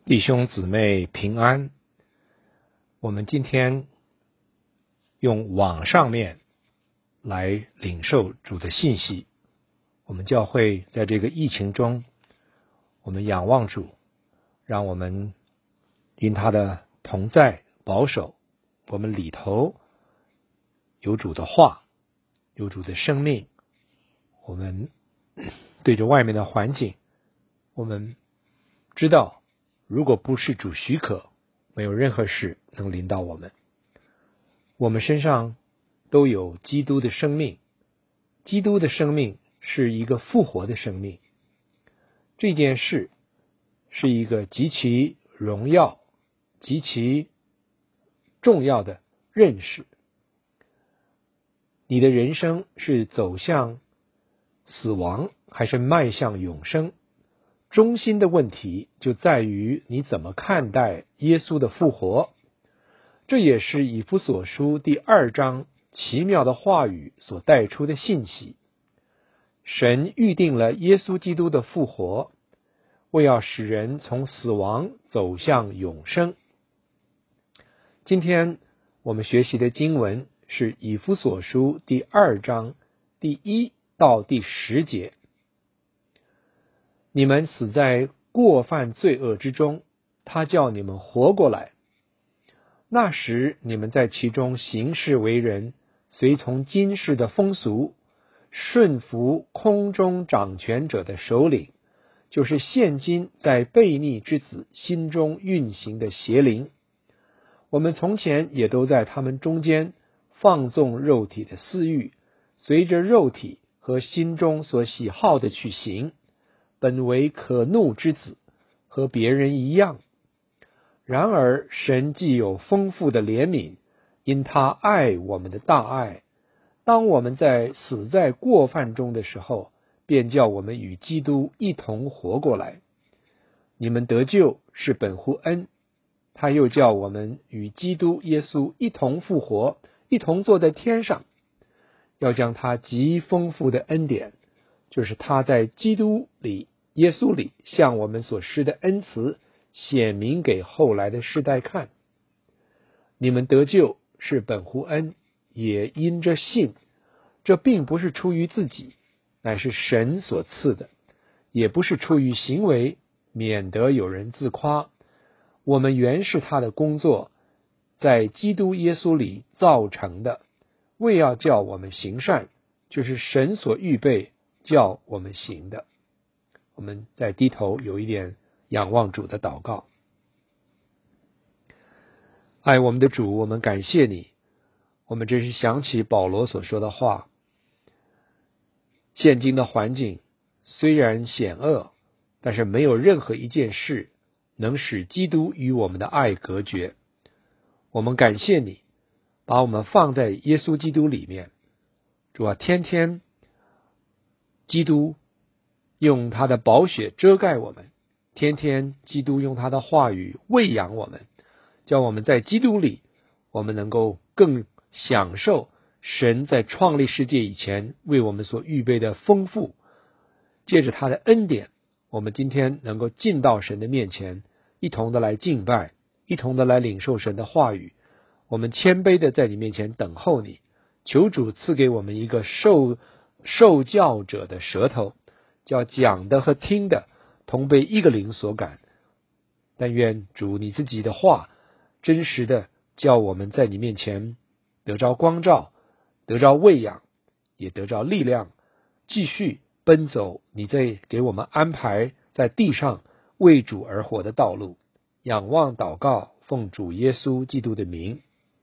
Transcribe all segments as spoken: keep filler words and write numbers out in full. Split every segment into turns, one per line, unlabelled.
弟兄姊妹平安。我们今天用网上面来领受主的信息。我们教会在这个疫情中，我们仰望主，让我们因他的同在保守，我们里头有主的话，有主的生命。我们对着外面的环境，我们知道如果不是主许可，没有任何事能临到我们。我们身上都有基督的生命，基督的生命是一个复活的生命。这件事是一个极其荣耀、极其重要的认识。你的人生是走向死亡，还是迈向永生？中心的问题就在于你怎么看待耶稣的复活。这也是以弗所书第二章奇妙的话语所带出的信息。神预定了耶稣基督的复活，为要使人从死亡走向永生。今天我们学习的经文是以弗所书第二章第一到第十节。你们死在过犯罪恶之中，他叫你们活过来。那时你们在其中行事为人，随从今世的风俗，顺服空中掌权者的首领，就是现今在悖逆之子心中运行的邪灵。我们从前也都在他们中间放纵肉体的私欲，随着肉体和心中所喜好的去行，本为可怒之子，和别人一样。然而神既有丰富的怜悯，因他爱我们的大爱，当我们在死在过犯中的时候，便叫我们与基督一同活过来。你们得救是本乎恩，他又叫我们与基督耶稣一同复活，一同坐在天上，要将他极丰富的恩典，就是他在基督里耶稣里向我们所施的恩慈，显明给后来的世代看。你们得救是本乎恩，也因着信。这并不是出于自己，乃是神所赐的，也不是出于行为，免得有人自夸。我们原是他的工作，在基督耶稣里造成的，为要叫我们行善，就是神所预备叫我们行的。我们再低头有一点仰望主的祷告。爱我们的主，我们感谢你。我们真是想起保罗所说的话，现今的环境虽然险恶，但是没有任何一件事能使基督与我们的爱隔绝。我们感谢你，把我们放在耶稣基督里面。主啊，天天基督用他的宝血遮盖我们，天天基督用他的话语喂养我们，叫我们在基督里，我们能够更享受神在创立世界以前为我们所预备的丰富。借着他的恩典，我们今天能够进到神的面前，一同的来敬拜，一同的来领受神的话语。我们谦卑的在你面前等候你，求主赐给我们一个受受教者的舌头，叫讲的和听的同被一个灵所感。但愿主你自己的话真实的叫我们在你面前得着光照，得着喂养，也得着力量，继续奔走你在给我们安排在地上为主而活的道路。仰望祷告，奉主耶稣基督的名。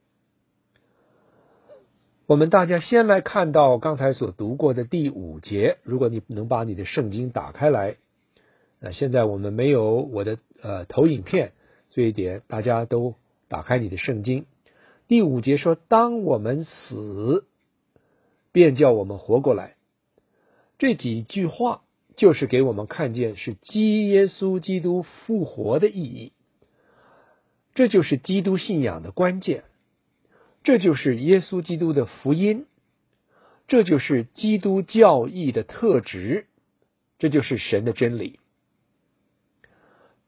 我们大家先来看到刚才所读过的第五节，如果你能把你的圣经打开来。那现在我们没有我的呃投影片，所以点大家都打开你的圣经。第五节说，当我们死，便叫我们活过来。这几句话就是给我们看见是基耶稣基督复活的意义。这就是基督信仰的关键，这就是耶稣基督的福音，这就是基督教义的特质，这就是神的真理。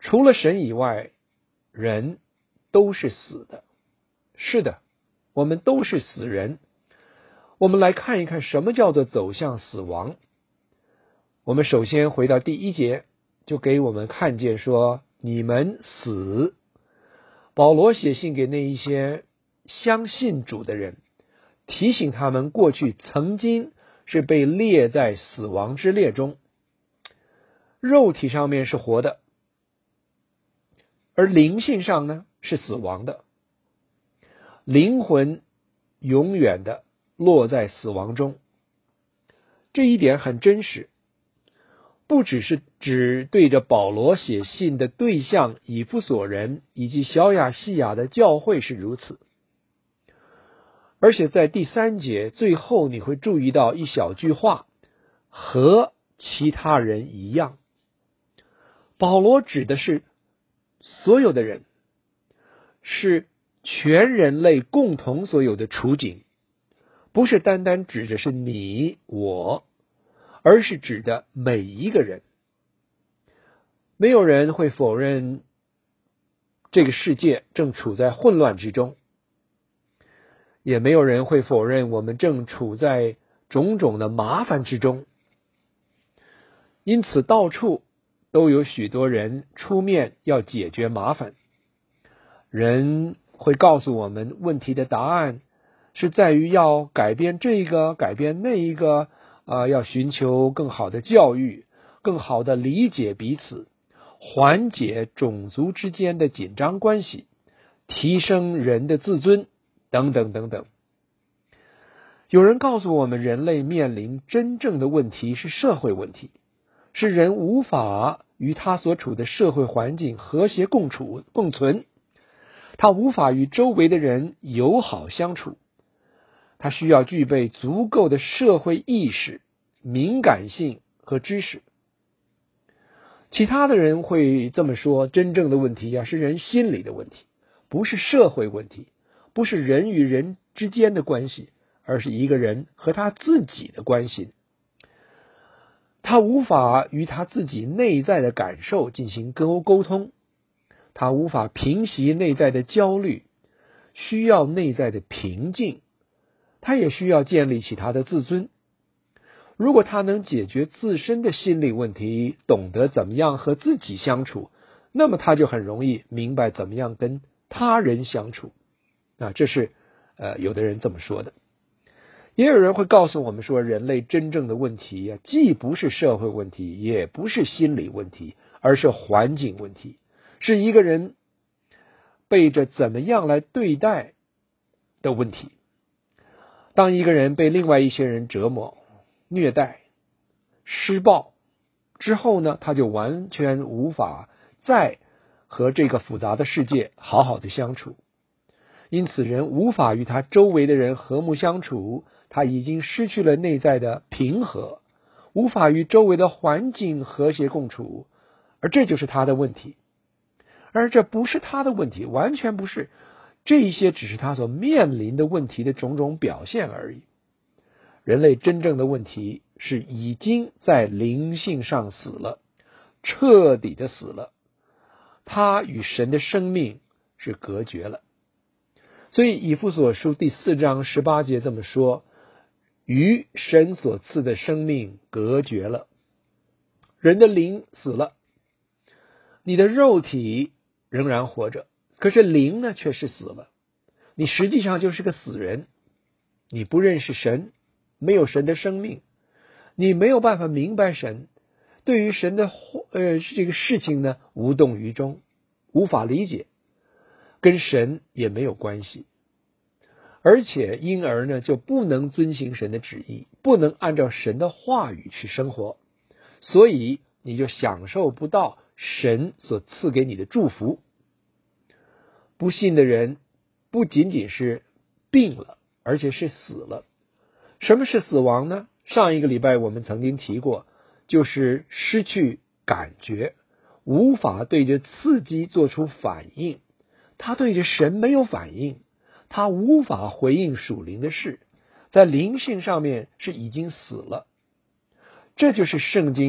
除了神以外，人都是死的。是的，我们都是死人。我们来看一看什么叫做走向死亡。我们首先回到第一节，就给我们看见说，你们死。保罗写信给那一些相信主的人，提醒他们过去曾经是被列在死亡之列中，肉体上面是活的，而灵性上呢是死亡的，灵魂永远的落在死亡中。这一点很真实，不只是指对着保罗写信的对象以弗所人以及小亚细亚的教会是如此，而且在第三节最后你会注意到一小句话，和其他人一样。保罗指的是所有的人，是全人类共同所有的处境，不是单单指的是你我，而是指的每一个人。没有人会否认这个世界正处在混乱之中，也没有人会否认我们正处在种种的麻烦之中。因此到处都有许多人出面要解决麻烦。人会告诉我们问题的答案是在于要改变这个改变那一个、呃、要寻求更好的教育，更好的理解彼此，缓解种族之间的紧张关系，提升人的自尊等等等等。有人告诉我们，人类面临真正的问题是社会问题，是人无法与他所处的社会环境和谐共处共存，他无法与周围的人友好相处，他需要具备足够的社会意识、敏感性和知识。其他的人会这么说，真正的问题啊，是人心理的问题，不是社会问题，不是人与人之间的关系，而是一个人和他自己的关系。他无法与他自己内在的感受进行沟沟通，他无法平息内在的焦虑，需要内在的平静，他也需要建立起他的自尊。如果他能解决自身的心理问题，懂得怎么样和自己相处，那么他就很容易明白怎么样跟他人相处。啊，这是呃有的人这么说的。也有人会告诉我们说，人类真正的问题啊，既不是社会问题，也不是心理问题，而是环境问题，是一个人被着怎么样来对待的问题。当一个人被另外一些人折磨、虐待、施暴之后呢，他就完全无法再和这个复杂的世界好好的相处。因此人无法与他周围的人和睦相处，他已经失去了内在的平和，无法与周围的环境和谐共处，而这就是他的问题。而这不是他的问题，完全不是，这一些只是他所面临的问题的种种表现而已。人类真正的问题是已经在灵性上死了，彻底的死了，他与神的生命是隔绝了。所以以弗所书第四章十八节这么说，与神所赐的生命隔绝了。人的灵死了，你的肉体仍然活着，可是灵呢却是死了。你实际上就是个死人，你不认识神，没有神的生命，你没有办法明白神，对于神的呃这个事情呢无动于衷，无法理解，跟神也没有关系，而且因而呢就不能遵行神的旨意，不能按照神的话语去生活，所以你就享受不到神所赐给你的祝福。不信的人不仅仅是病了，而且是死了。什么是死亡呢？上一个礼拜我们曾经提过，就是失去感觉，无法对着刺激做出反应，他对着神没有反应，他无法回应属灵的事，在灵性上面是已经死了。这就是圣经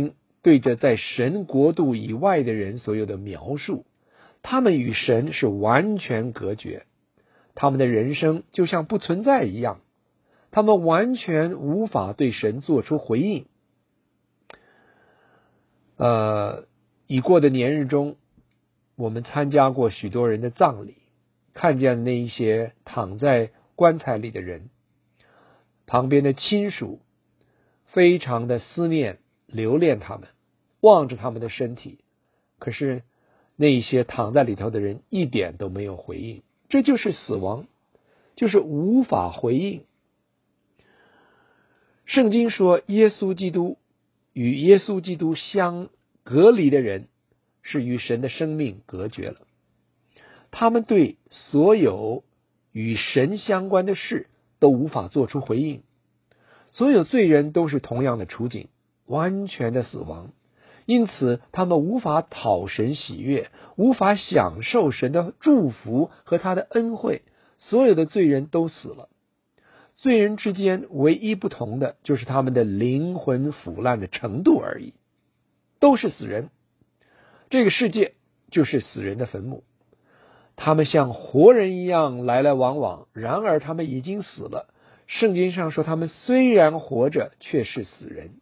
对着在神国度以外的人所有的描述，他们与神是完全隔绝，他们的人生就像不存在一样，他们完全无法对神做出回应。呃，已过的年日中，我们参加过许多人的葬礼，看见那一些躺在棺材里的人，旁边的亲属非常的思念留恋他们，望着他们的身体，可是那一些躺在里头的人一点都没有回应。这就是死亡，就是无法回应。圣经说，耶稣基督与耶稣基督相隔离的人是与神的生命隔绝了，他们对所有与神相关的事都无法做出回应。所有罪人都是同样的处境，完全的死亡，因此他们无法讨神喜悦，无法享受神的祝福和他的恩惠。所有的罪人都死了，罪人之间唯一不同的就是他们的灵魂腐烂的程度而已，都是死人。这个世界就是死人的坟墓，他们像活人一样来来往往，然而他们已经死了。圣经上说，他们虽然活着，却是死人。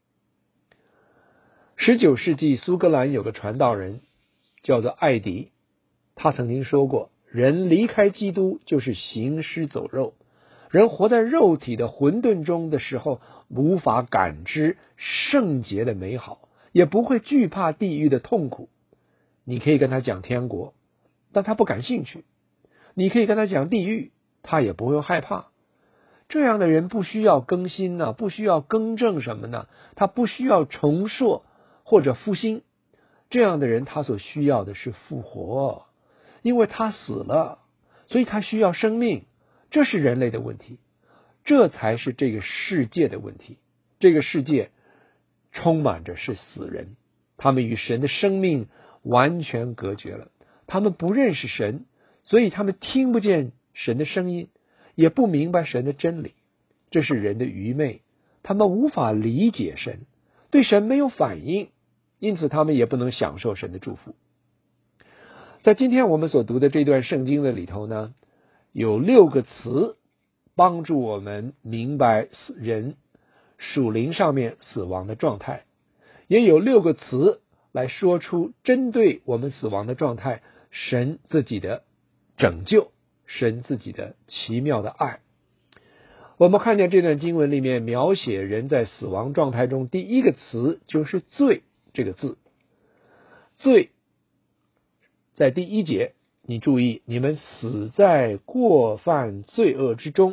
十九世纪苏格兰有个传道人叫做艾迪，他曾经说过，人离开基督就是行尸走肉。人活在肉体的混沌中的时候，无法感知圣洁的美好，也不会惧怕地狱的痛苦。你可以跟他讲天国，但他不感兴趣；你可以跟他讲地狱，他也不会害怕。这样的人不需要更新呢，不需要更正什么呢？他不需要重塑或者复兴。这样的人他所需要的是复活，因为他死了，所以他需要生命。这是人类的问题，这才是这个世界的问题。这个世界充满着是死人，他们与神的生命完全隔绝了，他们不认识神，所以他们听不见神的声音，也不明白神的真理。这是人的愚昧，他们无法理解神，对神没有反应，因此他们也不能享受神的祝福。在今天我们所读的这段圣经的里头呢，有六个词帮助我们明白人属灵上面死亡的状态，也有六个词来说出针对我们死亡的状态神自己的拯救，神自己的奇妙的爱。我们看见这段经文里面描写人在死亡状态中，第一个词就是罪这个字。罪在第一节，你注意，你们死在过犯罪恶之中，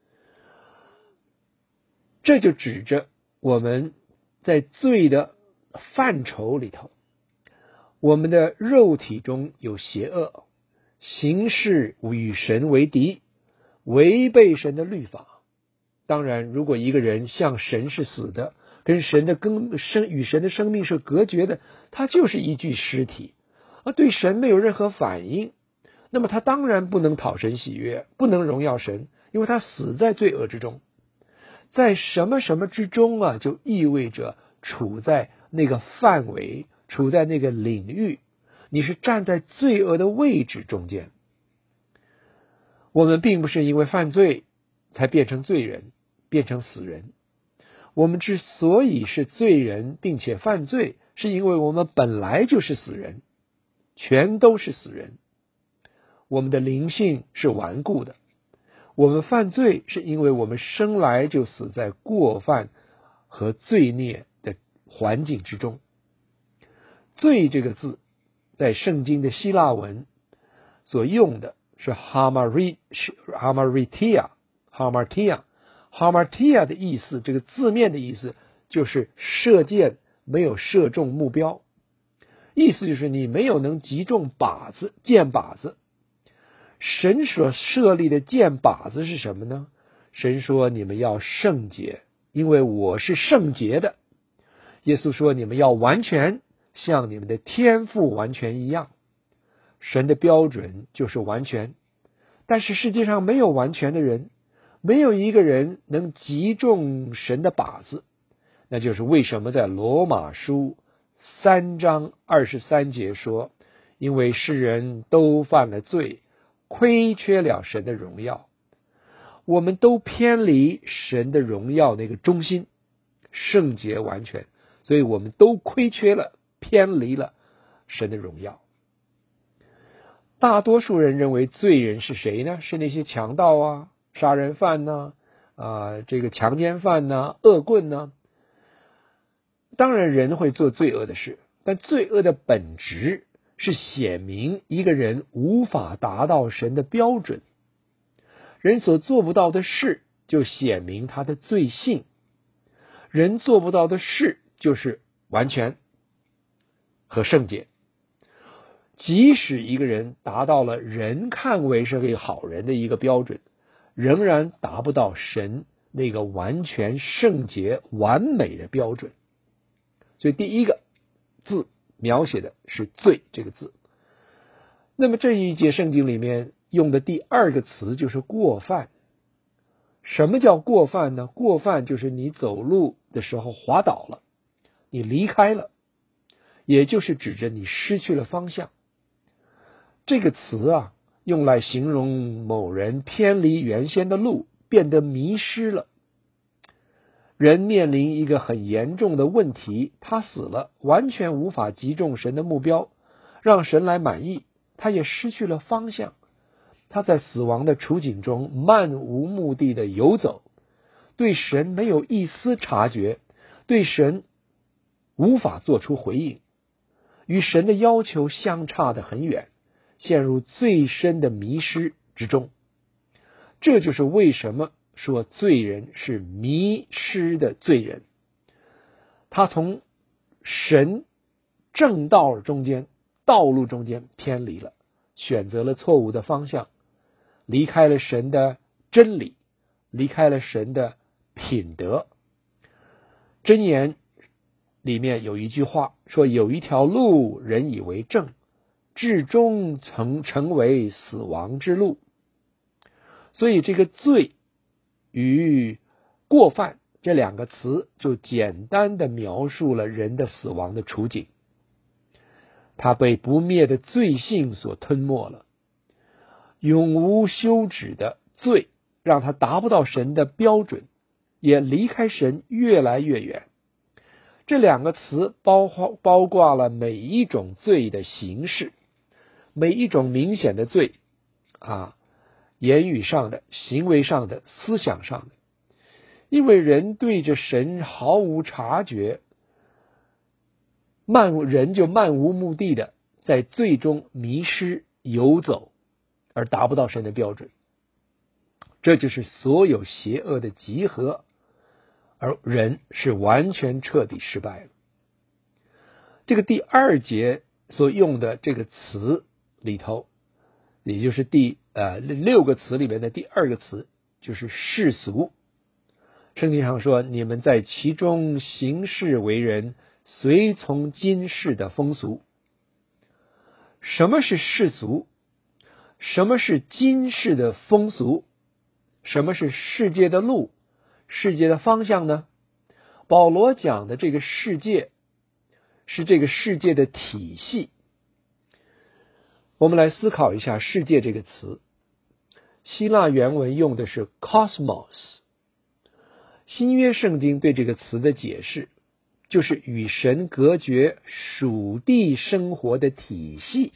这就指着我们在罪的范畴里头，我们的肉体中有邪恶，行事与神为敌，违背神的律法。当然，如果一个人像神是死的，跟神的根生与神的生命是隔绝的，他就是一具尸体，而对神没有任何反应，那么他当然不能讨神喜悦，不能荣耀神，因为他死在罪恶之中。在什么什么之中啊，就意味着处在那个范围，处在那个领域，你是站在罪恶的位置中间。我们并不是因为犯罪才变成罪人，变成死人。我们之所以是罪人并且犯罪，是因为我们本来就是死人，全都是死人。我们的灵性是顽固的，我们犯罪是因为我们生来就死在过犯和罪孽的环境之中。罪这个字在圣经的希腊文所用的是 hamartia hamartia hamartia hamartia 的意思，这个字面的意思就是射箭没有射中目标，意思就是你没有能击中靶子箭靶子。神所设立的箭靶子是什么呢？神说你们要圣洁，因为我是圣洁的。耶稣说你们要完全，像你们的天父完全一样。神的标准就是完全，但是世界上没有完全的人，没有一个人能击中神的靶子。 那就是为什么在罗马书三章二十三节说，因为世人都犯了罪，亏缺了神的荣耀，我们都偏离神的荣耀那个中心，圣洁完全，所以我们都亏缺了，偏离了神的荣耀。大多数人认为罪人是谁呢？是那些强盗啊、杀人犯呢、啊、这个强奸犯呢、恶棍呢。当然人会做罪恶的事，但罪恶的本质是显明一个人无法达到神的标准，人所做不到的事就显明他的罪性，人做不到的事就是完全和圣洁。即使一个人达到了人看为是个好人的一个标准，仍然达不到神那个完全圣洁完美的标准。所以第一个字描写的是罪这个字。那么这一节圣经里面用的第二个词就是过犯。什么叫过犯呢？过犯就是你走路的时候滑倒了，你离开了，也就是指着你失去了方向。这个词啊，用来形容某人偏离原先的路，变得迷失了。人面临一个很严重的问题，他死了，完全无法击中神的目标，让神来满意，他也失去了方向。他在死亡的处境中漫无目的的游走，对神没有一丝察觉，对神无法做出回应，与神的要求相差得很远，陷入最深的迷失之中。这就是为什么说罪人是迷失的罪人，他从神正道中间道路中间偏离了，选择了错误的方向，离开了神的真理，离开了神的品德。箴言里面有一句话说，有一条路人以为正，至终曾成为死亡之路。所以这个罪与过犯这两个词就简单的描述了人的死亡的处境。他被不灭的罪性所吞没了，永无休止的罪让他达不到神的标准，也离开神越来越远。这两个词包括包括了每一种罪的形式，每一种明显的罪啊，言语上的、行为上的、思想上的。因为人对着神毫无察觉，漫人就漫无目的的在罪中迷失游走，而达不到神的标准。这就是所有邪恶的集合，而人是完全彻底失败了。这个第二节所用的这个词里头，也就是第呃六个词里面的第二个词，就是世俗。圣经上说，你们在其中行事为人，随从今世的风俗。什么是世俗？什么是今世的风俗？什么是世界的路？世界的方向呢？保罗讲的这个世界是这个世界的体系。我们来思考一下世界这个词。希腊原文用的是 cosmos， 新约圣经对这个词的解释就是与神隔绝属地生活的体系。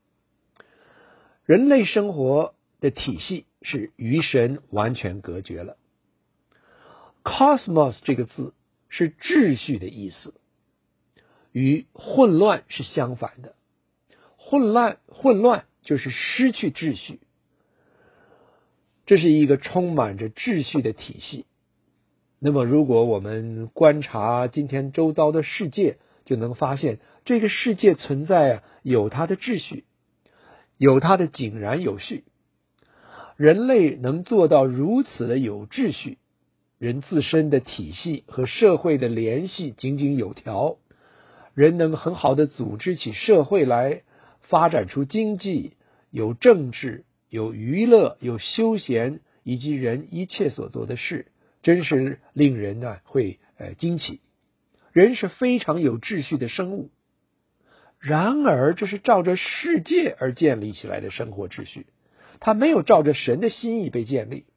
人类生活的体系是与神完全隔绝了。cosmos 这个字是秩序的意思，与混乱是相反的。混乱混乱就是失去秩序，这是一个充满着秩序的体系。那么如果我们观察今天周遭的世界，就能发现这个世界存在啊，有它的秩序，有它的井然有序。人类能做到如此的有秩序，人自身的体系和社会的联系井井有条，人能很好的组织起社会来，发展出经济，有政治，有娱乐，有休闲，以及人一切所做的事，真是令人呢会呃惊奇。 人是非常有秩序的生物，然而这是照着世界而建立起来的生活秩序，它没有照着神的心意被建立。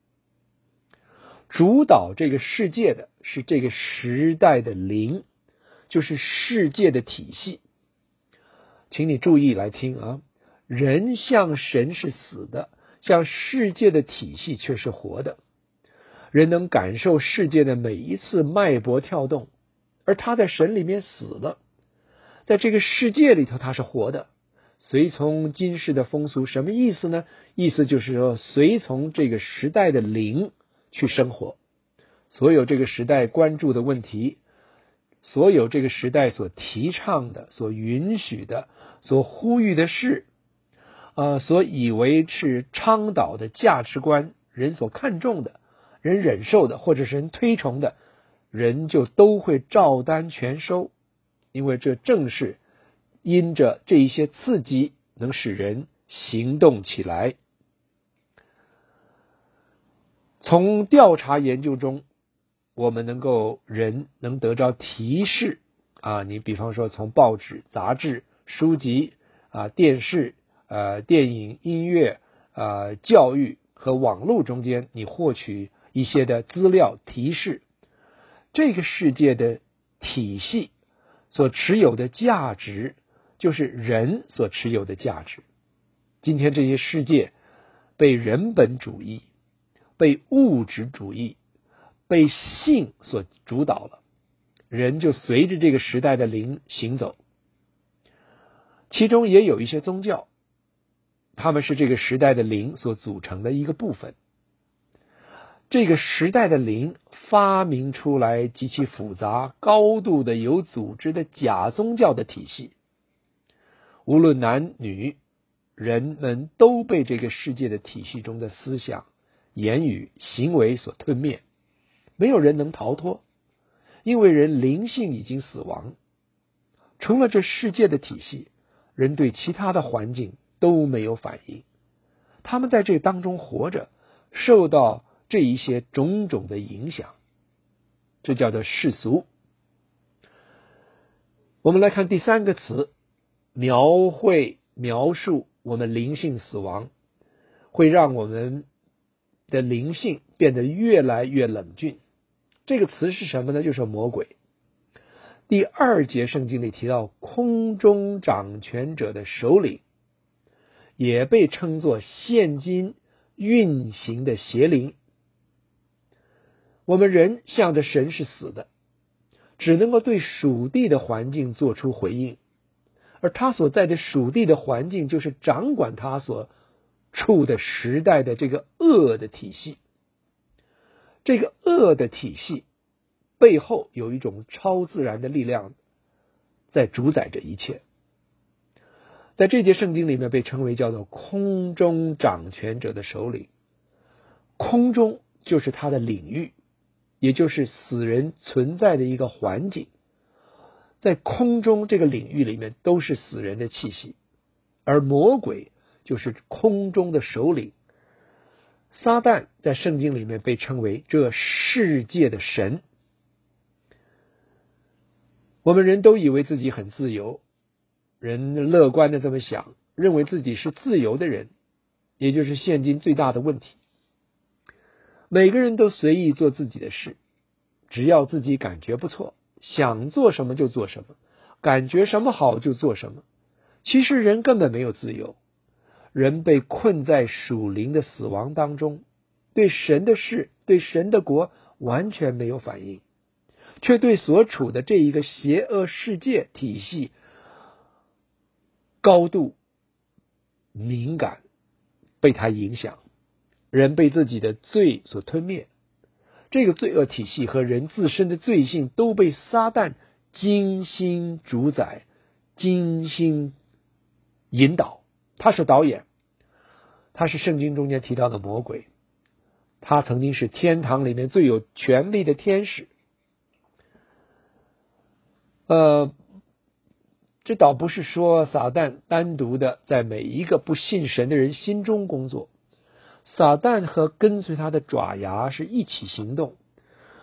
主导这个世界的是这个时代的灵，就是世界的体系。请你注意来听啊，人像神是死的，像世界的体系却是活的。人能感受世界的每一次脉搏跳动，而他在神里面死了，在这个世界里头他是活的，随从今世的风俗。什么意思呢？意思就是说随从这个时代的灵去生活，所有这个时代关注的问题，所有这个时代所提倡的、所允许的、所呼吁的事，呃，所以为是倡导的价值观，人所看重的、人忍受的，或者是人推崇的，人就都会照单全收，因为这正是因着这一些刺激能使人行动起来。从调查研究中，我们能够人能得着提示啊，你比方说从报纸、杂志、书籍啊、电视、呃、电影、音乐、呃、教育和网络中间，你获取一些的资料提示，这个世界的体系所持有的价值，就是人所持有的价值。今天这些世界被人本主义、被物质主义、被性所主导了，人就随着这个时代的灵行走。其中也有一些宗教，他们是这个时代的灵所组成的一个部分。这个时代的灵发明出来极其复杂、高度的有组织的假宗教的体系，无论男女，人们都被这个世界的体系中的思想、言语、行为所吞灭，没有人能逃脱，因为人灵性已经死亡。除了这世界的体系，人对其他的环境都没有反应，他们在这当中活着，受到这一些种种的影响，这叫做世俗。我们来看第三个词，描绘描述我们灵性死亡，会让我们的灵性变得越来越冷峻。这个词是什么呢？就是魔鬼。第二节圣经里提到空中掌权者的首领，也被称作现今运行的邪灵。我们人向着神是死的，只能够对属地的环境做出回应，而他所在的属地的环境就是掌管他所处的时代的这个恶的体系。这个恶的体系背后有一种超自然的力量在主宰着一切。在这节圣经里面被称为叫做空中掌权者的首领。空中就是他的领域，也就是死人存在的一个环境。在空中这个领域里面都是死人的气息，而魔鬼就是空中的首领。撒旦在圣经里面被称为这世界的神。我们人都以为自己很自由，人乐观的这么想，认为自己是自由的人，也就是现今最大的问题。每个人都随意做自己的事，只要自己感觉不错，想做什么就做什么，感觉什么好就做什么。其实人根本没有自由，人被困在属灵的死亡当中，对神的事、对神的国完全没有反应，却对所处的这一个邪恶世界体系高度敏感，被它影响。人被自己的罪所吞灭，这个罪恶体系和人自身的罪性都被撒旦精心主宰、精心引导。他是导演，他是圣经中间提到的魔鬼，他曾经是天堂里面最有权力的天使。呃，这倒不是说撒旦单独的在每一个不信神的人心中工作，撒旦和跟随他的爪牙是一起行动，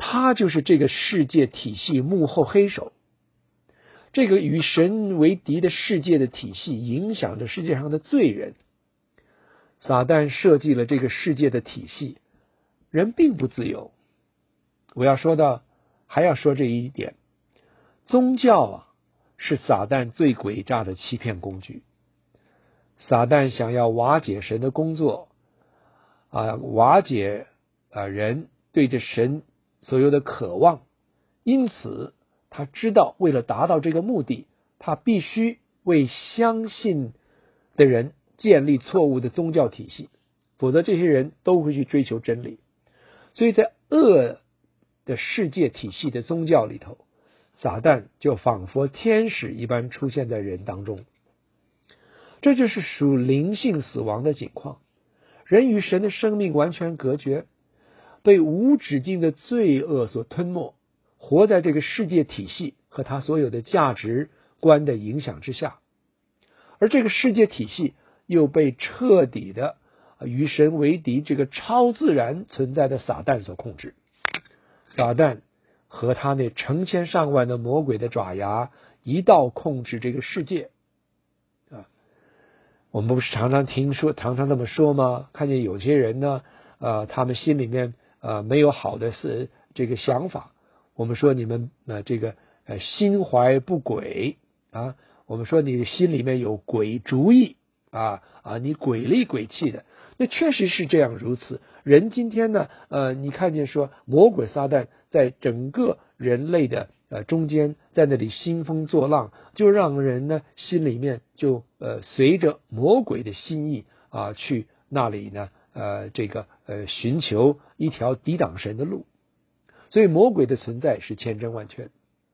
他就是这个世界体系幕后黑手。这个与神为敌的世界的体系影响着世界上的罪人。撒旦设计了这个世界的体系，人并不自由。我要说到，还要说这一点，宗教啊，是撒旦最诡诈的欺骗工具。撒旦想要瓦解神的工作，啊，瓦解啊人对着神所有的渴望，因此他知道为了达到这个目的，他必须为相信的人建立错误的宗教体系，否则这些人都会去追求真理。所以在恶的世界体系的宗教里头，撒旦就仿佛天使一般出现在人当中。这就是属灵性死亡的景况，人与神的生命完全隔绝，被无止境的罪恶所吞没，活在这个世界体系和他所有的价值观的影响之下。而这个世界体系又被彻底的与神为敌这个超自然存在的撒旦所控制。撒旦和他那成千上万的魔鬼的爪牙一道控制这个世界啊！我们不是常常听说，常常这么说吗？看见有些人呢，呃，他们心里面呃没有好的是这个想法，我们说你们呃这个呃心怀不轨啊，我们说你心里面有鬼主意啊啊，你鬼里鬼气的。那确实是这样如此。人今天呢，呃，你看见说魔鬼撒旦在整个人类的呃中间，在那里兴风作浪，就让人呢心里面就呃随着魔鬼的心意啊去那里呢呃这个呃寻求一条抵挡神的路。所以魔鬼的存在是千真万确。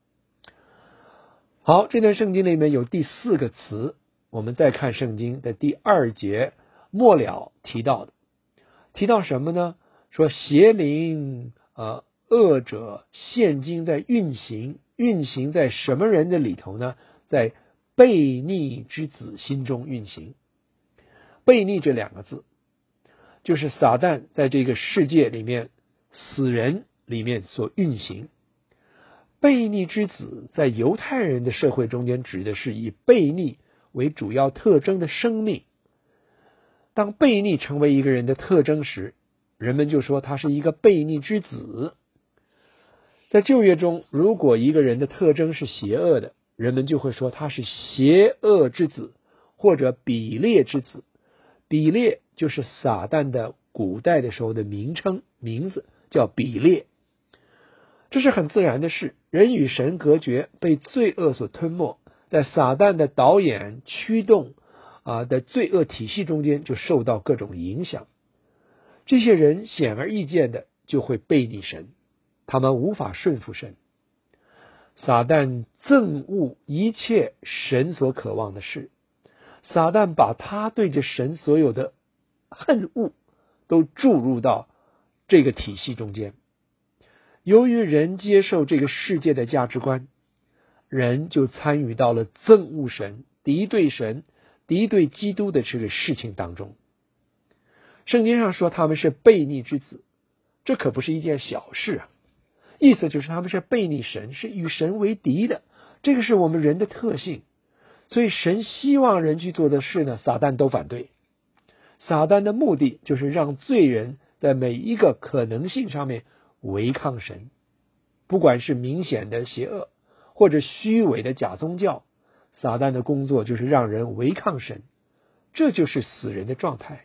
好，这段圣经里面有第四个词，我们再看圣经的第二节末了提到的，提到什么呢？说邪灵呃恶者现今在运行，运行在什么人的里头呢？在悖逆之子心中运行。悖逆这两个字，就是撒旦在这个世界里面死人里面所运行。悖逆之子在犹太人的社会中间指的是以悖逆为主要特征的生命。当悖逆成为一个人的特征时，人们就说他是一个悖逆之子。在旧约中，如果一个人的特征是邪恶的，人们就会说他是邪恶之子，或者比列之子。比列就是撒旦的古代的时候的名称，名字叫比列。这是很自然的事，人与神隔绝，被罪恶所吞没，在撒旦的导演驱动啊的罪恶体系中间就受到各种影响。这些人显而易见的就会背逆神，他们无法顺服神。撒旦憎恶一切神所渴望的事，撒旦把他对着神所有的恨恶都注入到这个体系中间。由于人接受这个世界的价值观，人就参与到了憎恶神、敌对神、敌对基督的这个事情当中。圣经上说他们是悖逆之子，这可不是一件小事啊！意思就是他们是悖逆神，是与神为敌的，这个是我们人的特性。所以神希望人去做的事呢，撒旦都反对。撒旦的目的就是让罪人在每一个可能性上面违抗神，不管是明显的邪恶或者虚伪的假宗教，撒旦的工作就是让人违抗神，这就是死人的状态。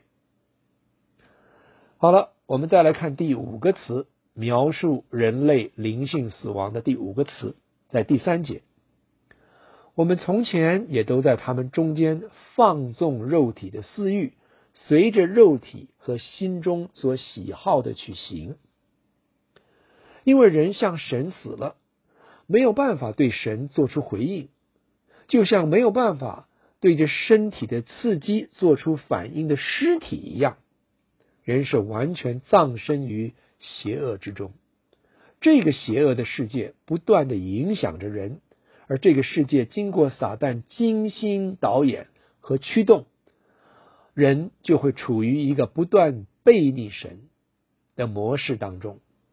好了，我们再来看第五个词，描述人类灵性死亡的第五个词，在第三节。我们从前也都在他们中间放纵肉体的私欲，随着肉体和心中所喜好的去行。因为人向神死了，没有办法对神做出回应，就像没有办法对着身体的刺激做出反应的尸体一样，人是完全葬身于邪恶之中。这个邪恶的世界不断的影响着人，而这个世界经过撒旦精心导演和驱动，人就会处于一个不断背逆神的模式当中。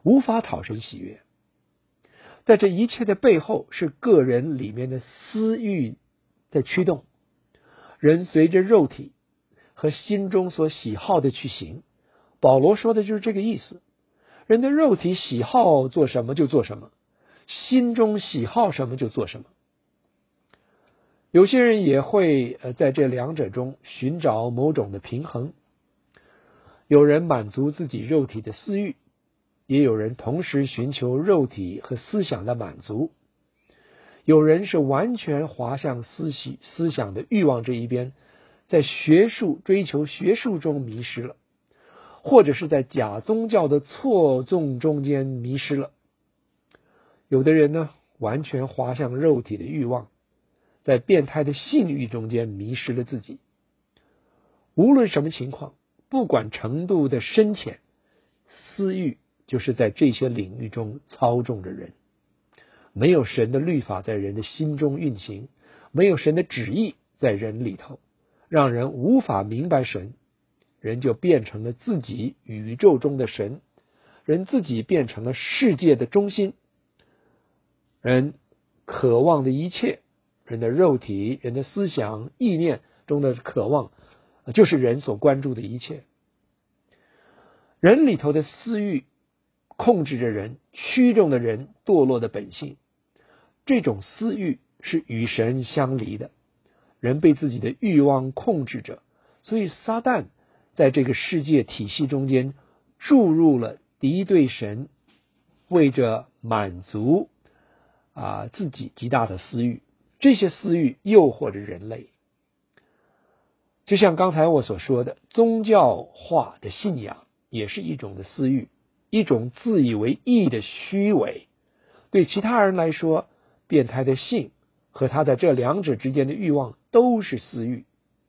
无法讨神喜悦。在这一切的背后，是个人里面的私欲在驱动，人随着肉体和心中所喜好的去行。保罗说的就是这个意思，人的肉体喜好做什么就做什么，心中喜好什么就做什么。有些人也会呃在这两者中寻找某种的平衡，有人满足自己肉体的私欲，也有人同时寻求肉体和思想的满足。有人是完全滑向思想思想的欲望这一边，在学术追求学术中迷失了，或者是在假宗教的错综中间迷失了。有的人呢，完全滑向肉体的欲望，在变态的性欲中间迷失了自己。无论什么情况，不管程度的深浅，私欲就是在这些领域中操纵着人。没有神的律法在人的心中运行，没有神的旨意在人里头，让人无法明白神，人就变成了自己宇宙中的神，人自己变成了世界的中心。人渴望的一切，人的肉体、人的思想、意念中的渴望，就是人所关注的一切。人里头的私欲控制着人，驱动了人堕落的本性。这种私欲是与神相离的，人被自己的欲望控制着，所以撒旦在这个世界体系中间注入了敌对神，为着满足啊自己极大的私欲。这些私欲诱惑着人类，就像刚才我所说的，宗教化的信仰也是一种的私欲，一种自以为义的虚伪。对其他人来说，变态的性和他在这两者之间的欲望都是私欲。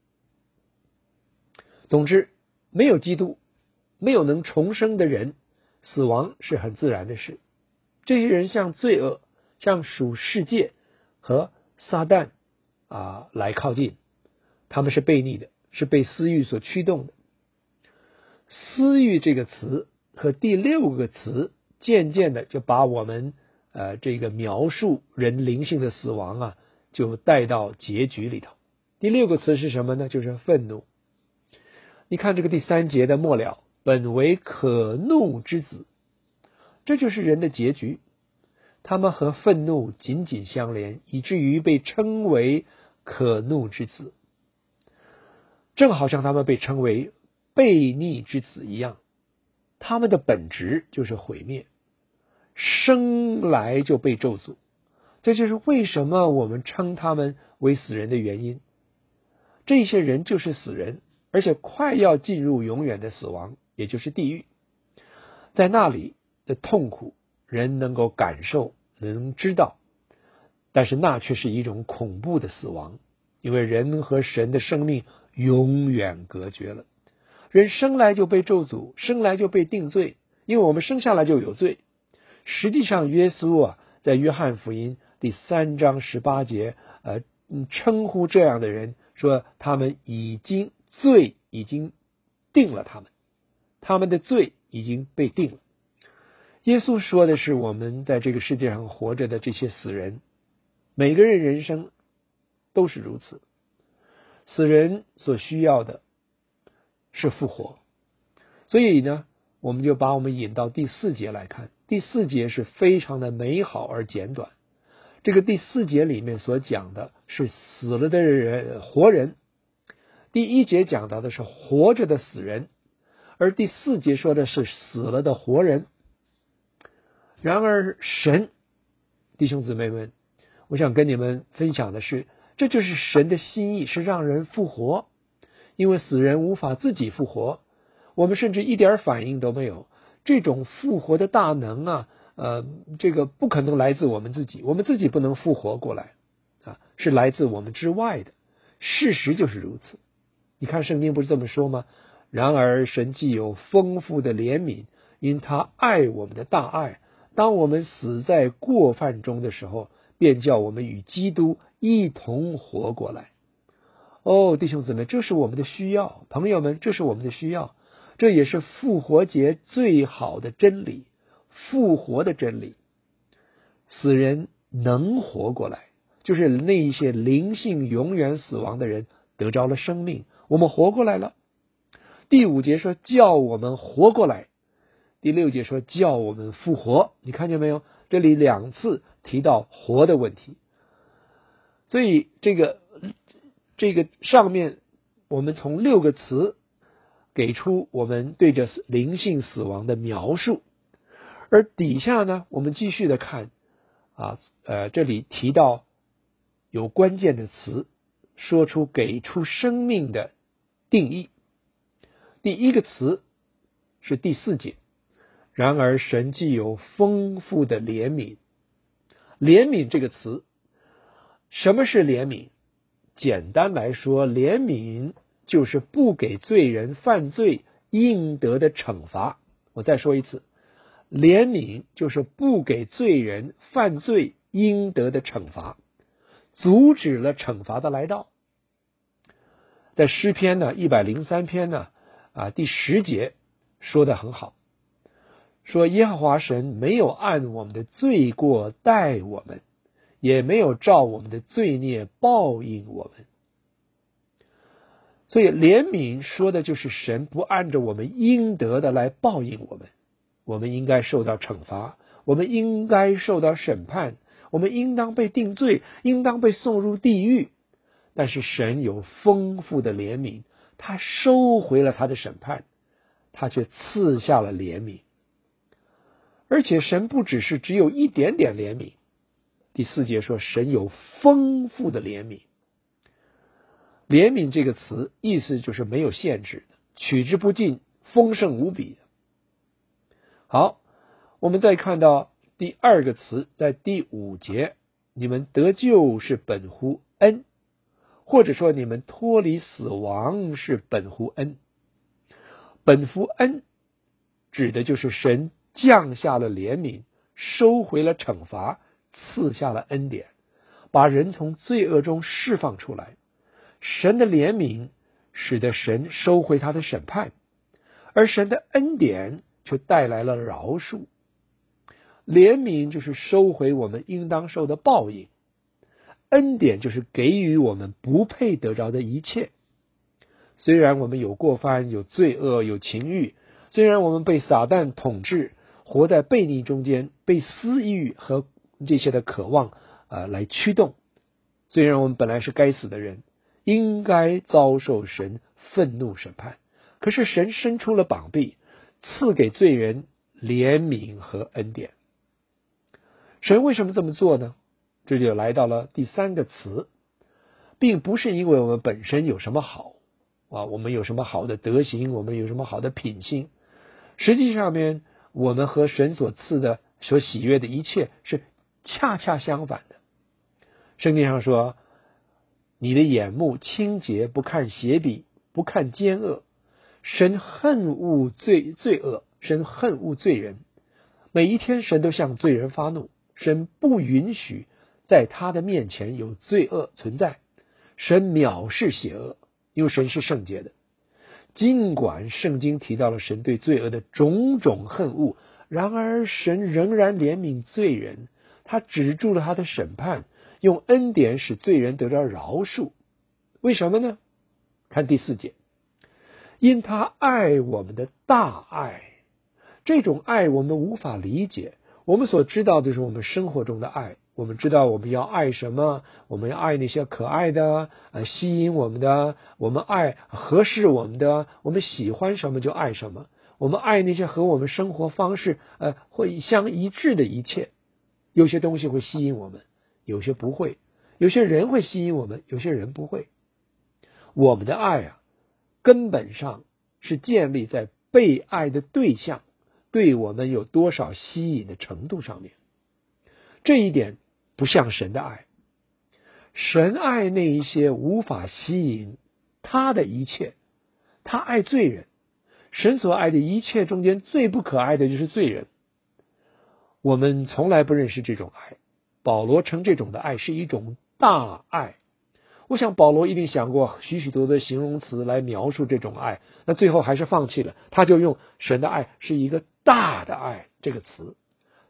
总之，没有基督，没有能重生的人，死亡是很自然的事。这些人向罪恶，向属世界和撒旦啊来靠近，他们是悖逆的，是被私欲所驱动的。私欲这个词和第六个词渐渐的就把我们呃这个描述人灵性的死亡啊，就带到结局里头。第六个词是什么呢？就是愤怒。你看这个第三节的末了，本为可怒之子，这就是人的结局。他们和愤怒紧紧相连，以至于被称为可怒之子，正好像他们被称为悖逆之子一样。他们的本质就是毁灭，生来就被咒诅。这就是为什么我们称他们为死人的原因。这些人就是死人，而且快要进入永远的死亡，也就是地狱。在那里的痛苦，人能够感受，能知道，但是那却是一种恐怖的死亡，因为人和神的生命永远隔绝了。人生来就被咒诅，生来就被定罪，因为我们生下来就有罪。实际上耶稣啊，在约翰福音第三章十八节呃称呼这样的人说，他们已经罪已经定了他们，他们的罪已经被定了。耶稣说的是我们在这个世界上活着的这些死人，每个人人生都是如此。死人所需要的是复活。所以呢，我们就把我们引到第四节来看。第四节是非常的美好而简短。这个第四节里面所讲的是死了的人活人，第一节讲到的是活着的死人，而第四节说的是死了的活人。然而神，弟兄姊妹们，我想跟你们分享的是，这就是神的心意，是让人复活。因为死人无法自己复活，我们甚至一点反应都没有。这种复活的大能啊，呃，这个不可能来自我们自己，我们自己不能复活过来啊，是来自我们之外的。事实就是如此。你看圣经不是这么说吗？然而神既有丰富的怜悯，因他爱我们的大爱，当我们死在过犯中的时候，便叫我们与基督一同活过来。哦，弟兄姊妹，这是我们的需要，朋友们，这是我们的需要，这也是复活节最好的真理。 复活的真理，死人能活过来，就是那一些灵性永远死亡的人得着了生命，我们活过来了。第五节说叫我们活过来，第六节说叫我们复活，你看见没有？这里两次提到活的问题。所以这个这个上面我们从六个词给出我们对着灵性死亡的描述，而底下呢，我们继续的看啊，呃，这里提到有关键的词，说出给出生命的定义。第一个词是第四节，然而神既有丰富的怜悯。怜悯这个词，什么是怜悯？简单来说，怜悯就是不给罪人犯罪应得的惩罚。我再说一次，怜悯就是不给罪人犯罪应得的惩罚，阻止了惩罚的来到。在诗篇呢一百零三篇呢啊第十节说得很好，说耶和华神没有按我们的罪过待我们，也没有照我们的罪孽报应我们。所以怜悯说的就是神不按照我们应得的来报应我们，我们应该受到惩罚，我们应该受到审判，我们应当被定罪，应当被送入地狱。但是神有丰富的怜悯，他收回了他的审判，他却赐下了怜悯。而且神不只是只有一点点怜悯，第四节说神有丰富的怜悯。怜悯这个词意思就是没有限制的，取之不尽，丰盛无比的。好，我们再看到第二个词，在第五节，你们得救是本乎恩，或者说你们脱离死亡是本乎恩。本乎恩指的就是神降下了怜悯，收回了惩罚，赐下了恩典，把人从罪恶中释放出来。神的怜悯使得神收回他的审判，而神的恩典却带来了饶恕。怜悯就是收回我们应当受的报应，恩典就是给予我们不配得着的一切。虽然我们有过犯，有罪恶，有情欲，虽然我们被撒旦统治，活在悖逆中间，被私欲和这些的渴望呃来驱动，虽然我们本来是该死的人，应该遭受神愤怒审判，可是神伸出了膀臂，赐给罪人怜悯和恩典。神为什么这么做呢？这就来到了第三个词，并不是因为我们本身有什么好啊，我们有什么好的德行，我们有什么好的品性。实际上面，我们和神所赐的、所喜悦的一切是恰恰相反的。圣经上说，你的眼目清洁，不看邪僻，不看奸恶。神恨恶罪罪恶，神恨恶罪人。每一天神都向罪人发怒，神不允许在他的面前有罪恶存在。神藐视邪恶，因为神是圣洁的。尽管圣经提到了神对罪恶的种种恨恶，然而神仍然怜悯罪人，他止住了他的审判，用恩典使罪人得到饶恕。为什么呢？看第四节，因他爱我们的大爱。这种爱我们无法理解，我们所知道的是我们生活中的爱，我们知道我们要爱什么，我们要爱那些可爱的、呃、吸引我们的，我们爱合适我们的，我们喜欢什么就爱什么，我们爱那些和我们生活方式呃会相一致的一切。有些东西会吸引我们，有些不会，有些人会吸引我们，有些人不会。我们的爱啊，根本上是建立在被爱的对象对我们有多少吸引的程度上面。这一点不像神的爱，神爱那一些无法吸引他的一切，他爱罪人。神所爱的一切中间最不可爱的就是罪人。我们从来不认识这种爱，保罗称这种的爱是一种大爱。我想保罗一定想过许许多多的形容词来描述这种爱，那最后还是放弃了，他就用神的爱是一个大的爱这个词。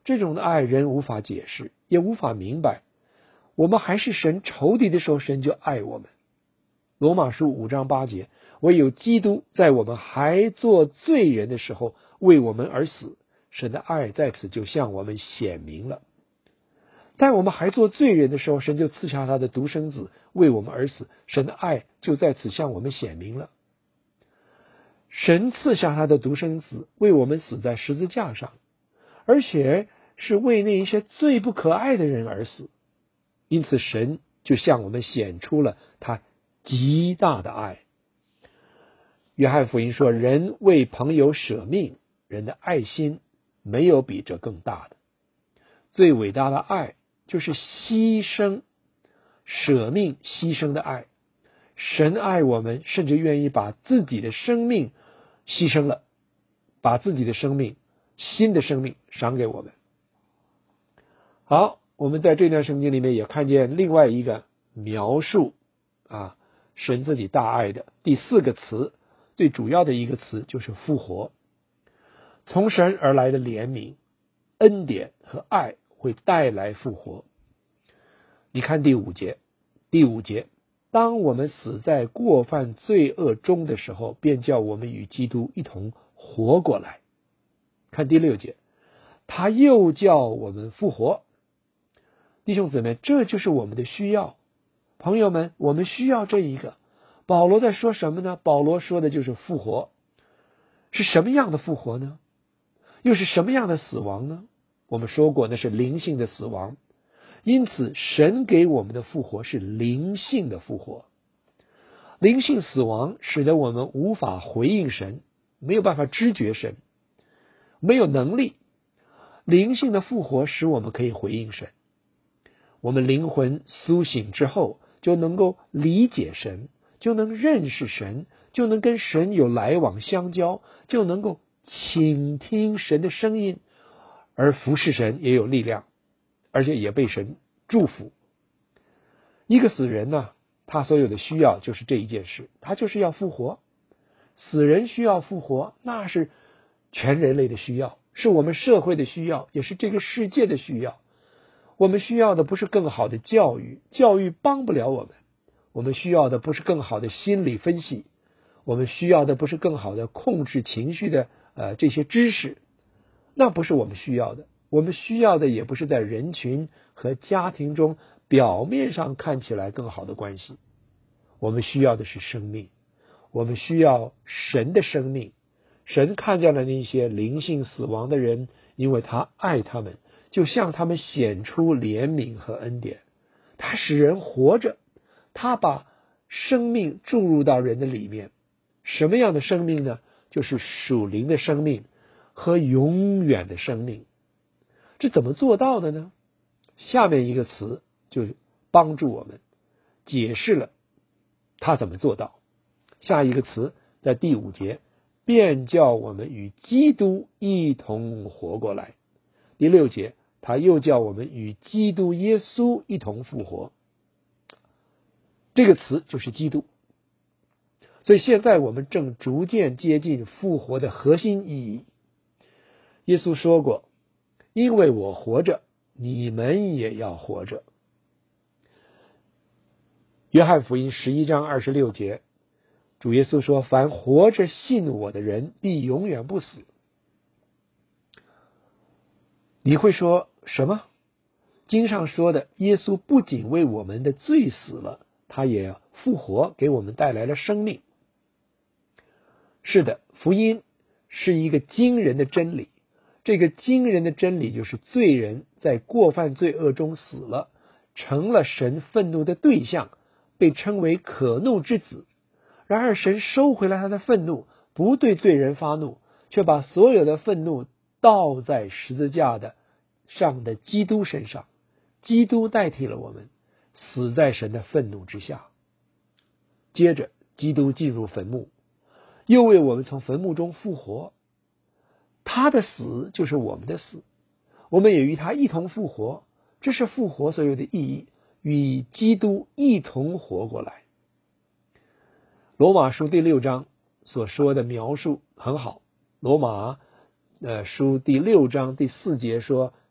这种的爱人无法解释，也无法明白。我们还是神仇敌的时候，神就爱我们。罗马书五章八节，唯有基督在我们还做罪人的时候为我们而死，神的爱在此就向我们显明了。在我们还做罪人的时候，神就赐下他的独生子为我们而死，神的爱就在此向我们显明了。神赐下他的独生子为我们死在十字架上，而且是为那一些最不可爱的人而死，因此神就向我们显出了他极大的爱。约翰福音说，人为朋友舍命，人的爱心没有比这更大的。最伟大的爱就是牺牲、舍命、牺牲的爱。神爱我们，甚至愿意把自己的生命牺牲了，把自己的生命、新的生命赏给我们。好，我们在这段圣经里面也看见另外一个描述啊，神自己大爱的第四个词，最主要的一个词就是复活。从神而来的怜悯、恩典和爱会带来复活。你看第五节，第五节，当我们死在过犯罪恶中的时候，便叫我们与基督一同活过来。看第六节，他又叫我们复活。弟兄姊妹，这就是我们的需要。朋友们，我们需要这一个。保罗在说什么呢？保罗说的就是复活。是什么样的复活呢？又是什么样的死亡呢？我们说过，那是灵性的死亡。因此神给我们的复活是灵性的复活。灵性死亡使得我们无法回应神，没有办法知觉神，没有能力。灵性的复活使我们可以回应神。我们灵魂苏醒之后，就能够理解神，就能认识神，就能跟神有来往相交，就能够倾听神的声音，而服侍神也有力量，而且也被神祝福。一个死人呢，他所有的需要就是这一件事，他就是要复活。死人需要复活，那是全人类的需要，是我们社会的需要，也是这个世界的需要。我们需要的不是更好的教育，教育帮不了我们。我们需要的不是更好的心理分析，我们需要的不是更好的控制情绪的呃这些知识，那不是我们需要的。我们需要的也不是在人群和家庭中表面上看起来更好的关系，我们需要的是生命，我们需要神的生命。神看见了那些灵性死亡的人，因为他爱他们，就向他们显出怜悯和恩典。他使人活着，他把生命注入到人的里面。什么样的生命呢？就是属灵的生命和永远的生命。这怎么做到的呢？下面一个词就帮助我们解释了他怎么做到。下一个词在第五节，便叫我们与基督一同活过来。第六节，他又叫我们与基督耶稣一同复活。这个词就是基督。所以现在我们正逐渐接近复活的核心意义。耶稣说过，因为我活着，你们也要活着。约翰福音十一章二十六节，主耶稣说，凡活着信我的人，必永远不死。你会说什么？经上说的，耶稣不仅为我们的罪死了，他也复活，给我们带来了生命。是的，福音是一个惊人的真理。这个惊人的真理就是罪人在过犯罪恶中死了，成了神愤怒的对象，被称为可怒之子。然而神收回了他的愤怒，不对罪人发怒，却把所有的愤怒倒在十字架的上的基督身上。基督代替了我们，死在神的愤怒之下。接着基督进入坟墓，又为我们从坟墓中复活。他的死就是我们的死，我们也与他一同复活。这是复活所有的意义，与基督一同活过来。罗马书第六章所说的描述很好。罗马呃书第六章第四节说，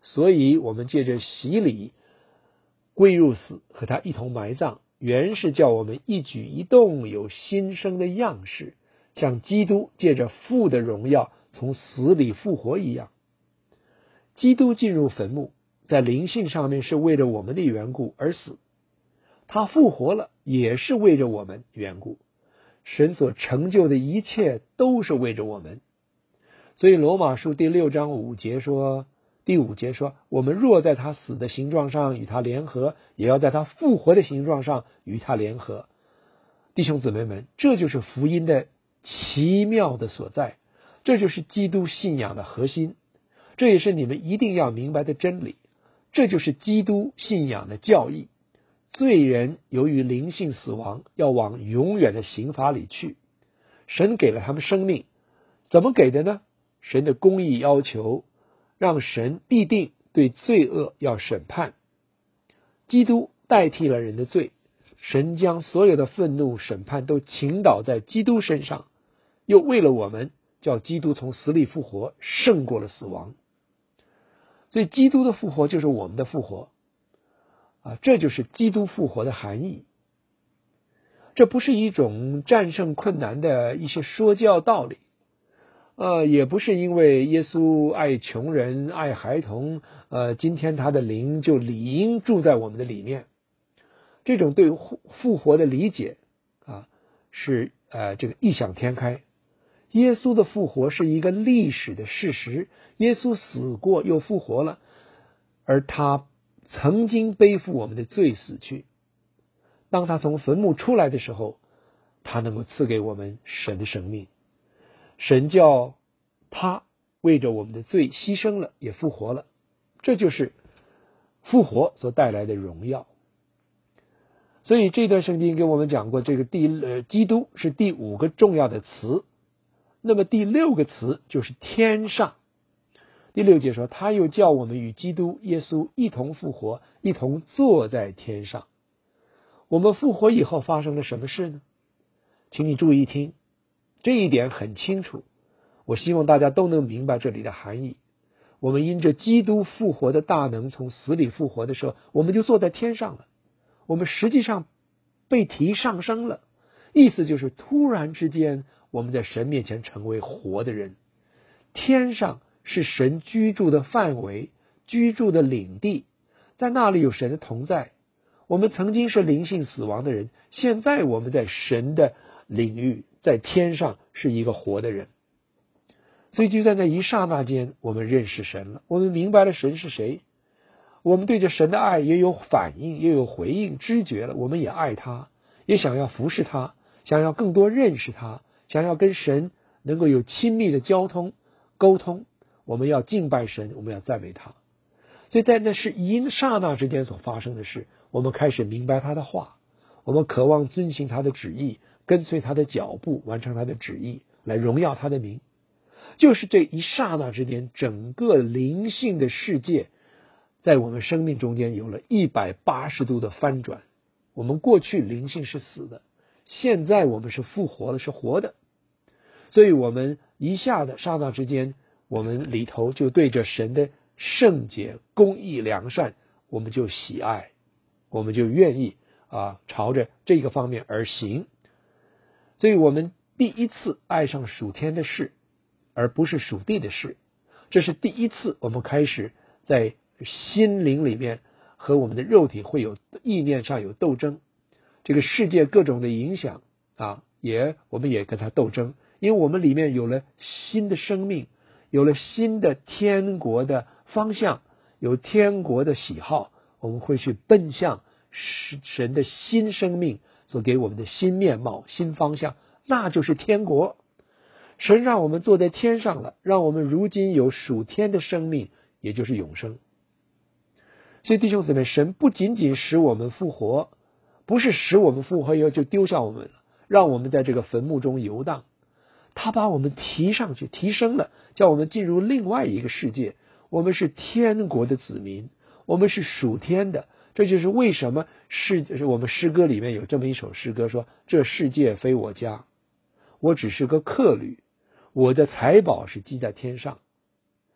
所以我们借着洗礼归入死，和他一同埋葬，原是叫我们一举一动有新生的样式，像基督借着父的荣耀从死里复活一样。基督进入坟墓，在灵性上面是为了我们的缘故而死，他复活了也是为着我们缘故。神所成就的一切都是为着我们。所以罗马书第六章五节说，第五节说，我们若在他死的形状上与他联合，也要在他复活的形状上与他联合。弟兄姊妹们，这就是福音的奇妙的所在，这就是基督信仰的核心，这也是你们一定要明白的真理，这就是基督信仰的教义。罪人由于灵性死亡，要往永远的刑罚里去。神给了他们生命，怎么给的呢？神的公义要求，让神必定对罪恶要审判。基督代替了人的罪，神将所有的愤怒审判都倾倒在基督身上，又为了我们，叫基督从死里复活，胜过了死亡。所以基督的复活就是我们的复活啊，这就是基督复活的含义。这不是一种战胜困难的一些说教道理，呃，也不是因为耶稣爱穷人、爱孩童，呃，今天他的灵就理应住在我们的里面。这种对复活的理解啊，是呃这个异想天开。耶稣的复活是一个历史的事实，耶稣死过又复活了，而他曾经背负我们的罪死去。当他从坟墓出来的时候，他能够赐给我们神的生命。神叫他为着我们的罪牺牲了，也复活了，这就是复活所带来的荣耀。所以这段圣经给我们讲过，这个第呃基督是第五个重要的词。那么第六个词就是天上。第六节说，他又叫我们与基督耶稣一同复活，一同坐在天上。我们复活以后发生了什么事呢？请你注意听，这一点很清楚，我希望大家都能明白这里的含义。我们因着基督复活的大能从死里复活的时候，我们就坐在天上了，我们实际上被提上升了，意思就是突然之间我们在神面前成为活的人。天上是神居住的范围，居住的领地，在那里有神的同在。我们曾经是灵性死亡的人，现在我们在神的领域，在天上是一个活的人。所以就在那一刹那间，我们认识神了，我们明白了神是谁，我们对着神的爱也有反应，也有回应，知觉了，我们也爱他，也想要服侍他，想要更多认识他，想要跟神能够有亲密的交通沟通，我们要敬拜神，我们要赞美他。所以在那是一刹那之间所发生的事，我们开始明白他的话，我们渴望遵行他的旨意，跟随他的脚步，完成他的旨意，来荣耀他的名。就是这一刹那之间，整个灵性的世界在我们生命中间有了一百八十度的翻转。我们过去灵性是死的，现在我们是复活的，是活的。所以我们一下的刹那之间，我们里头就对着神的圣洁、公义、良善，我们就喜爱，我们就愿意啊，朝着这个方面而行。所以我们第一次爱上属天的事，而不是属地的事。这是第一次我们开始在心灵里面和我们的肉体会有意念上有斗争。这个世界各种的影响啊，也我们也跟它斗争，因为我们里面有了新的生命，有了新的天国的方向，有天国的喜好，我们会去奔向神的新生命所给我们的新面貌、新方向，那就是天国。神让我们坐在天上了，让我们如今有属天的生命，也就是永生。所以弟兄姊妹，神不仅仅使我们复活，不是使我们复活以后就丢下我们了，让我们在这个坟墓中游荡，他把我们提上去，提升了，叫我们进入另外一个世界。我们是天国的子民，我们是属天的。这就是为什么是我们诗歌里面有这么一首诗歌说，这世界非我家，我只是个客旅，我的财宝是积在天上。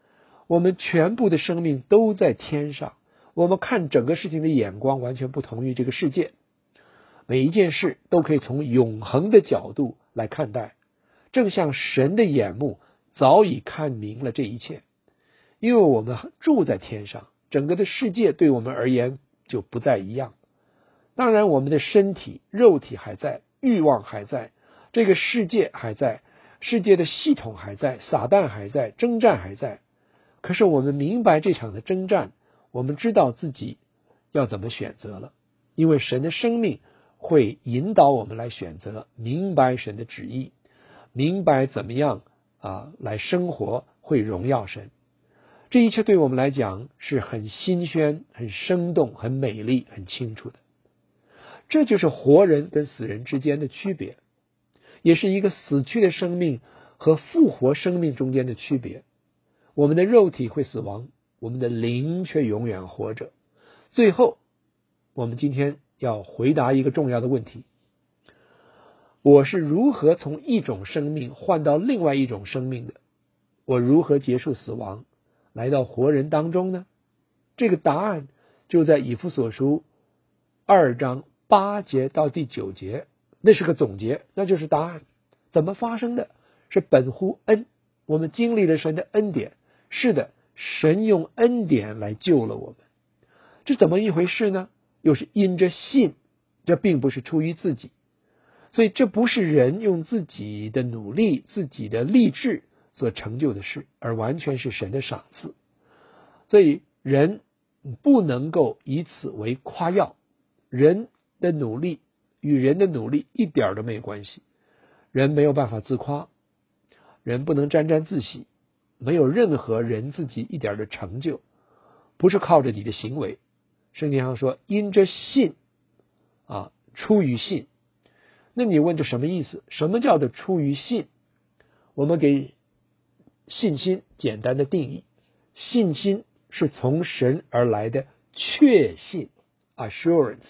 我们全部的生命都在天上，我们看整个事情的眼光完全不同于这个世界，每一件事都可以从永恒的角度来看待，正像神的眼目早已看明了这一切。因为我们住在天上，整个的世界对我们而言就不再一样。当然我们的身体肉体还在，欲望还在，这个世界还在，世界的系统还在，撒旦还在，征战还在。可是我们明白这场的征战，我们知道自己要怎么选择了，因为神的生命会引导我们来选择，明白神的旨意，明白怎么样啊来生活会荣耀神。这一切对我们来讲是很新鲜、很生动、很美丽、很清楚的。这就是活人跟死人之间的区别，也是一个死去的生命和复活生命中间的区别。我们的肉体会死亡，我们的灵却永远活着。最后，我们今天要回答一个重要的问题：我是如何从一种生命换到另外一种生命的？我如何结束死亡，来到活人当中呢？这个答案就在以弗所书二章八节到第九节，那是个总结，那就是答案。怎么发生的？是本乎恩，我们经历了神的恩典。是的，神用恩典来救了我们。这怎么一回事呢？又是因着信，这并不是出于自己，所以这不是人用自己的努力、自己的励志所成就的事，而完全是神的赏赐。所以人不能够以此为夸耀，人的努力与人的努力一点都没有关系，人没有办法自夸，人不能沾沾自喜，没有任何人自己一点的成就，不是靠着你的行为。圣经上说因着信啊，出于信。那你问这什么意思？什么叫做出于信？我们给信心简单的定义，信心是从神而来的确信 assurance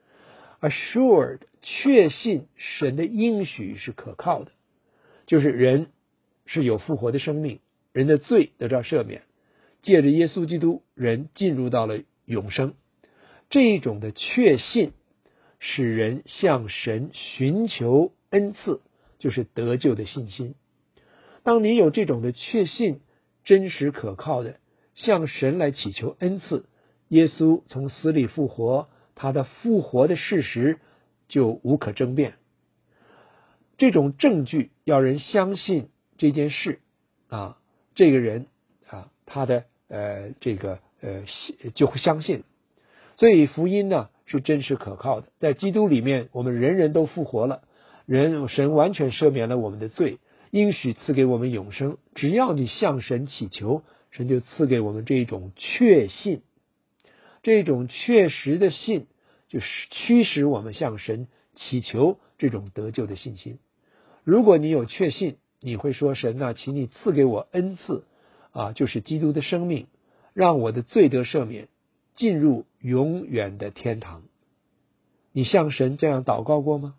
assured 确信神的应许是可靠的，就是人是有复活的生命，人的罪得到赦免，借着耶稣基督人进入到了永生。这种的确信使人向神寻求恩赐，就是得救的信心。当你有这种的确信，真实可靠的向神来祈求恩赐，耶稣从死里复活，他的复活的事实就无可争辩。这种证据要人相信这件事啊，这个人啊，他的呃这个呃就会相信。所以福音呢是真实可靠的，在基督里面我们人人都复活了，人神完全赦免了我们的罪，应许赐给我们永生。只要你向神祈求，神就赐给我们这一种确信，这种确实的信就是驱使我们向神祈求这种得救的信心。如果你有确信，你会说神啊，请你赐给我恩赐啊，就是基督的生命，让我的罪得赦免，进入永远的天堂。你向神这样祷告过吗？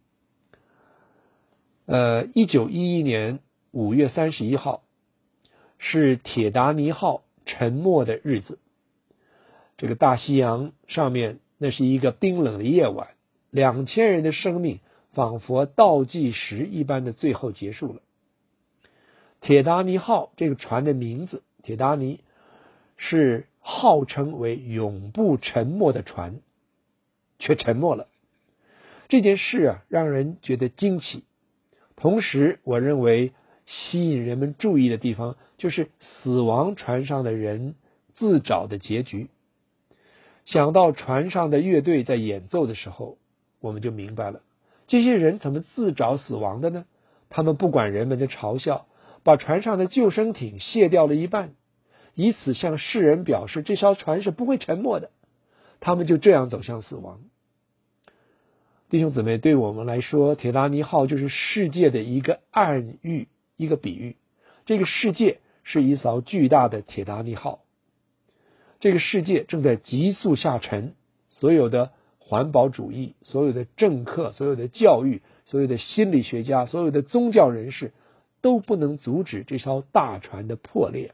呃，一九一一年五月三十一号是铁达尼号沉没的日子。这个大西洋上面，那是一个冰冷的夜晚，两千人的生命仿佛倒计时一般的最后结束了。铁达尼号这个船的名字，铁达尼是号称为永不沉没的船，却沉没了。这件事啊，让人觉得惊奇。同时我认为吸引人们注意的地方，就是死亡船上的人自找的结局。想到船上的乐队在演奏的时候，我们就明白了，这些人怎么自找死亡的呢？他们不管人们的嘲笑，把船上的救生艇卸掉了一半，以此向世人表示这艘船是不会沉没的。他们就这样走向死亡。弟兄姊妹，对我们来说，铁达尼号就是世界的一个暗喻，一个比喻。这个世界是一艘巨大的铁达尼号，这个世界正在急速下沉，所有的环保主义，所有的政客，所有的教育，所有的心理学家，所有的宗教人士都不能阻止这艘大船的破裂。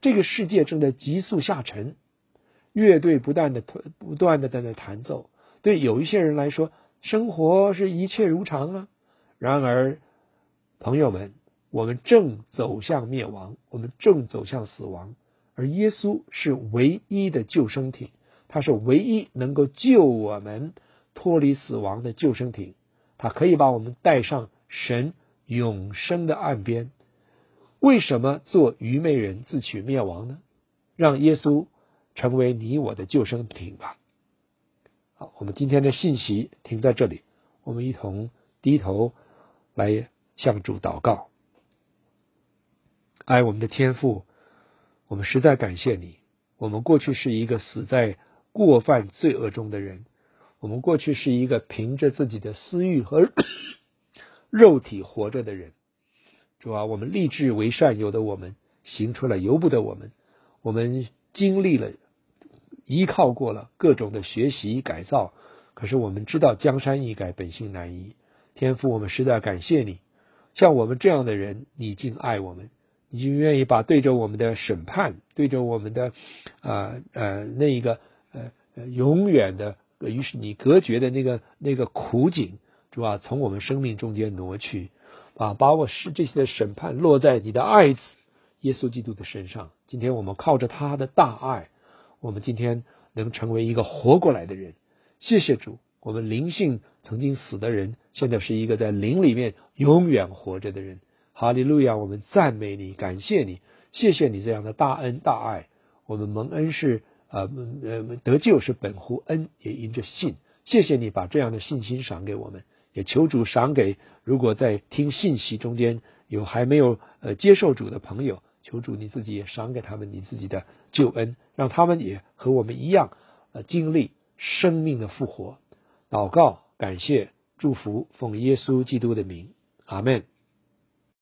这个世界正在急速下沉，乐队不断的不断的在那弹奏。对有一些人来说，生活是一切如常啊。然而，朋友们，我们正走向灭亡，我们正走向死亡，而耶稣是唯一的救生艇，他是唯一能够救我们脱离死亡的救生艇，他可以把我们带上神永生的岸边。为什么做愚昧人自取灭亡呢？让耶稣成为你我的救生艇吧。好，我们今天的信息停在这里，我们一同低头来向主祷告。爱我们的天父，我们实在感谢你。我们过去是一个死在过犯罪恶中的人，我们过去是一个凭着自己的私欲和肉体活着的人。主啊，我们立志为善，有的我们行出了由不得我们，我们经历了依靠过了各种的学习改造，可是我们知道江山易改，本性难移。天父，我们实在感谢你，像我们这样的人，你竟爱我们，你竟愿意把对着我们的审判，对着我们的呃呃那一个呃永远的与你隔绝的那个那个苦景，主啊，从我们生命中间挪去，啊，把我是这些的审判落在你的爱子耶稣基督的身上。今天我们靠着他的大爱，我们今天能成为一个活过来的人。谢谢主，我们灵性曾经死的人，现在是一个在灵里面永远活着的人。哈利路亚，我们赞美你，感谢你，谢谢你这样的大恩大爱。我们蒙恩是呃呃得救是本乎恩，也因着信。谢谢你把这样的信心赏给我们，也求主赏给如果在听信息中间有还没有呃接受主的朋友，求主你自己也赏给他们你自己的救恩，让他们也和我们一样呃经历生命的复活。祷告感谢祝福，奉耶稣基督的名，阿们。